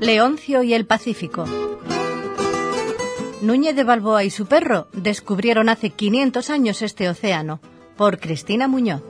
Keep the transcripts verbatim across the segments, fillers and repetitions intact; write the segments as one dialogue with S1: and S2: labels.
S1: Leoncio y el Pacífico. Núñez de Balboa y su perro descubrieron hace quinientos años este océano, por Cristina Muñoz.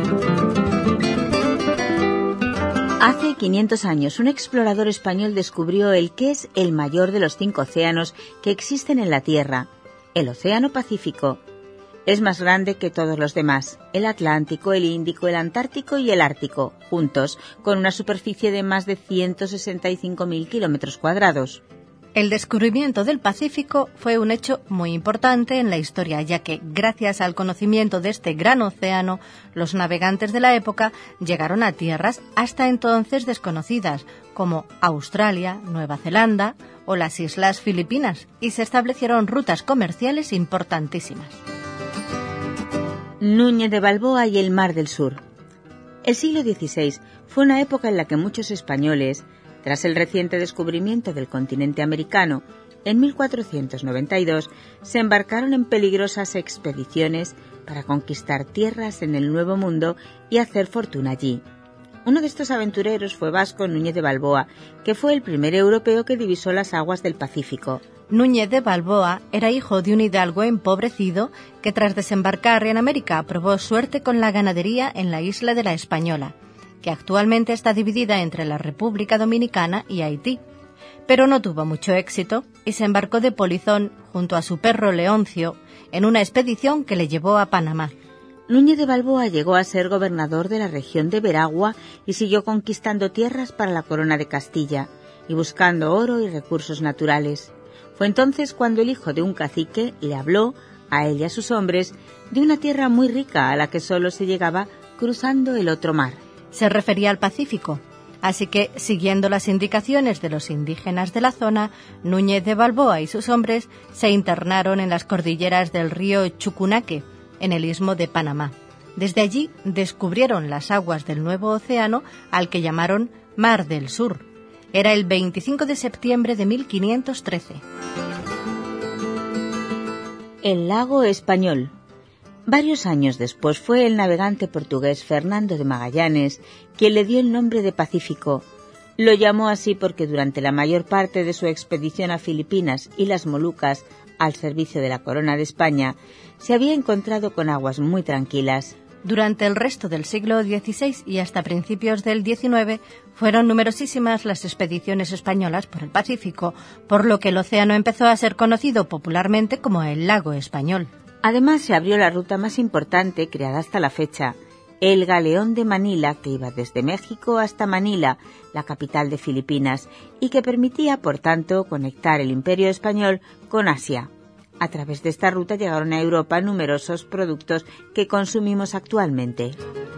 S2: Hace quinientos años, un explorador español descubrió el que es el mayor de los cinco océanos que existen en la Tierra, el Océano Pacífico. Es más grande que todos los demás, el Atlántico, el Índico, el Antártico y el Ártico, juntos, con una superficie de más de ciento sesenta y cinco mil kilómetros cuadrados.
S1: El descubrimiento del Pacífico fue un hecho muy importante en la historia, ya que, gracias al conocimiento de este gran océano, los navegantes de la época llegaron a tierras hasta entonces desconocidas, como Australia, Nueva Zelanda o las Islas Filipinas, y se establecieron rutas comerciales importantísimas.
S2: Núñez de Balboa y el Mar del Sur. El siglo dieciséis fue una época en la que muchos españoles, tras el reciente descubrimiento del continente americano, en mil cuatrocientos noventa y dos, se embarcaron en peligrosas expediciones para conquistar tierras en el Nuevo Mundo y hacer fortuna allí. Uno de estos aventureros fue Vasco Núñez de Balboa, que fue el primer europeo que divisó las aguas del Pacífico.
S1: Núñez de Balboa era hijo de un hidalgo empobrecido que tras desembarcar en América probó suerte con la ganadería en la isla de la Española, que actualmente está dividida entre la República Dominicana y Haití. Pero no tuvo mucho éxito y se embarcó de polizón junto a su perro Leoncio en una expedición que le llevó a Panamá.
S2: Núñez de Balboa llegó a ser gobernador de la región de Veragua y siguió conquistando tierras para la corona de Castilla y buscando oro y recursos naturales. Fue entonces cuando el hijo de un cacique le habló, a él y a sus hombres, de una tierra muy rica a la que solo se llegaba cruzando el otro mar.
S1: Se refería al Pacífico, así que, siguiendo las indicaciones de los indígenas de la zona, Núñez de Balboa y sus hombres se internaron en las cordilleras del río Chucunaque, en el istmo de Panamá. Desde allí descubrieron las aguas del nuevo océano, al que llamaron Mar del Sur. Era el veinticinco de septiembre de mil quinientos trece.
S2: El lago Español. Varios años después fue el navegante portugués Fernando de Magallanes quien le dio el nombre de Pacífico. Lo llamó así porque durante la mayor parte de su expedición a Filipinas y las Molucas, al servicio de la corona de España, se había encontrado con aguas muy tranquilas.
S1: Durante el resto del siglo dieciséis y hasta principios del diecinueve fueron numerosísimas las expediciones españolas por el Pacífico, por lo que el océano empezó a ser conocido popularmente como el lago Español.
S2: Además, se abrió la ruta más importante creada hasta la fecha, el Galeón de Manila, que iba desde México hasta Manila, la capital de Filipinas, y que permitía, por tanto, conectar el Imperio Español con Asia. A través de esta ruta llegaron a Europa numerosos productos que consumimos actualmente.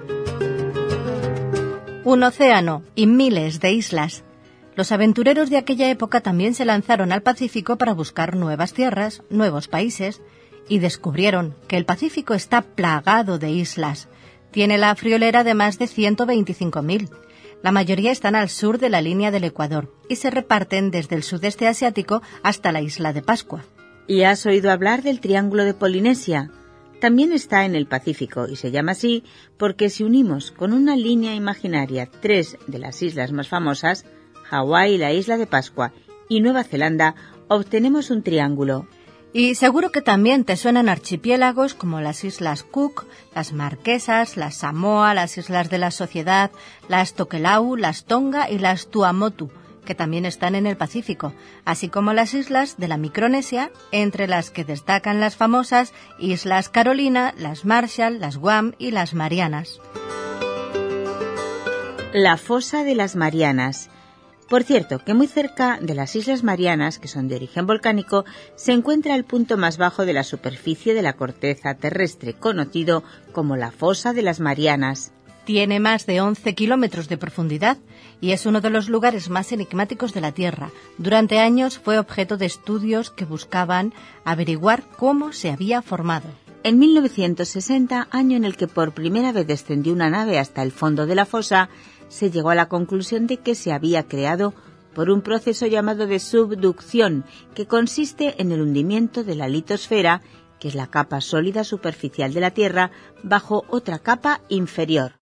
S1: Un océano y miles de islas. Los aventureros de aquella época también se lanzaron al Pacífico para buscar nuevas tierras, nuevos países, y descubrieron que el Pacífico está plagado de islas. Tiene la friolera de más de ciento veinticinco mil. La mayoría están al sur de la línea del Ecuador y se reparten desde el sudeste asiático hasta la isla de Pascua.
S2: ¿Y has oído hablar del Triángulo de Polinesia? También está en el Pacífico y se llama así porque si unimos con una línea imaginaria tres de las islas más famosas, Hawái, la isla de Pascua y Nueva Zelanda, obtenemos un triángulo.
S1: Y seguro que también te suenan archipiélagos como las Islas Cook, las Marquesas, las Samoa, las Islas de la Sociedad, las Tokelau, las Tonga y las Tuamotu, que también están en el Pacífico, así como las islas de la Micronesia, entre las que destacan las famosas Islas Carolina, las Marshall, las Guam y las Marianas.
S2: La fosa de las Marianas. Por cierto, que muy cerca de las Islas Marianas, que son de origen volcánico, se encuentra el punto más bajo de la superficie de la corteza terrestre, conocido como la fosa de las Marianas.
S1: Tiene más de once kilómetros de profundidad y es uno de los lugares más enigmáticos de la Tierra. Durante años fue objeto de estudios que buscaban averiguar cómo se había formado.
S2: En mil novecientos sesenta, año en el que por primera vez descendió una nave hasta el fondo de la fosa, se llegó a la conclusión de que se había creado por un proceso llamado de subducción, que consiste en el hundimiento de la litosfera, que es la capa sólida superficial de la Tierra, bajo otra capa inferior.